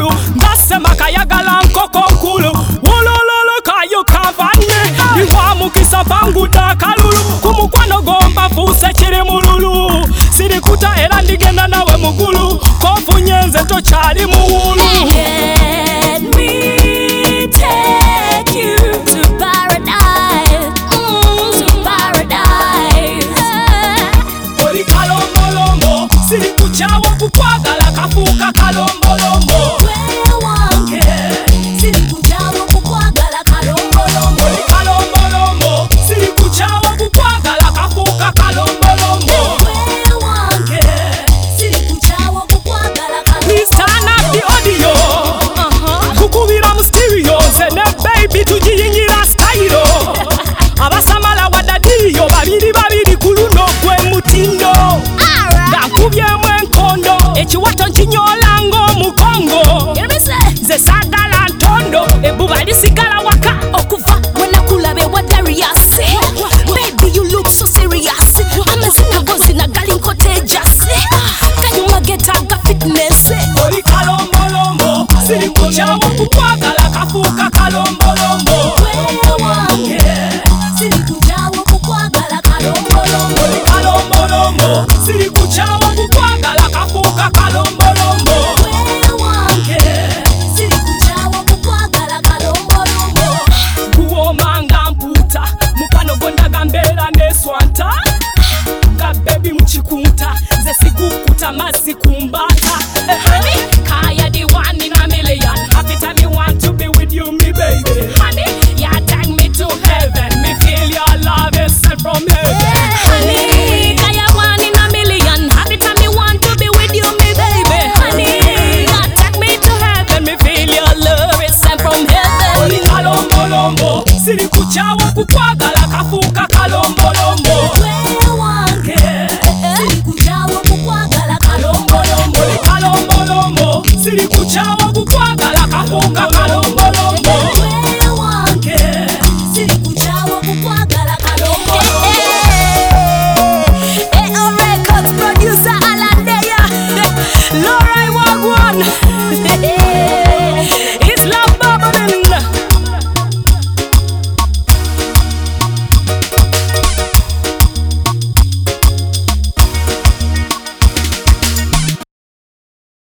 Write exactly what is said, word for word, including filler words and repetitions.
nkulu ngasema kayagala nkoko nkulu wolololo kayo kavane iwamukisa vanguta kalulu kumukwano gomba fuse chiri mululu sirikuta era ndigenda nawe mugulu kofunyenze tochali muwulu. Let me take you to paradise, mm, to paradise. Oli kalombolombo sirikuchawo kukwagala kafuka kalombolombo Wewe wange sirikuchawo kukwagala kalombolombo. Oli kalombolombo sirikuchawo kukwagala kafuka kalombolombo Wewe wange sirikuchawo kukwagala kalombolombo. Please turn up the audio. Kukubira mu stereo zene baby tujiyingira style. Abasamala wadadiyo babiri babiri kuluno kwe mutindo. Gakubyemu enkondo ekiwato nkinyola ng'omukongo. Ze sagala ntondo ebbuba lisigala waka Okuva wenakulabe wadarious. Baby you look so serious. Amazina gozina gali contagious. Kanyuma getaga fitness. oli kalombolombo sirikuchawo kukwagala kafuka kalombolombo. Wewe wange sirikuchawo kukwagala kalombolombo. Oli kalombolombo sirikuchawo kukwagala kafuka kalombolombo. Wewe wange sirikuchawo kukwagala kalombolombo. Kuwomanga mputa mukano gondaga mbeera neswanta nga bebi mukikunta ze sigukuta mazzi kumbata. Honey, kaya the one in a million. Every time you want to be with you, me baby. Honey, you take me to heaven. Me feel your love is sent from heaven. Honey, kaya one in a million. Every time you want to be with you, me baby. Honey, you take me to heaven. Me feel your love is sent from heaven. Oli kalombolombo sirikuchawo kukwagala kafuka kalombolombo. Wewe wange sirikuchawo kukwagala kalombolombo. Oli kalombolombo sirikuchawo kukwagala kafuka kalombolombo.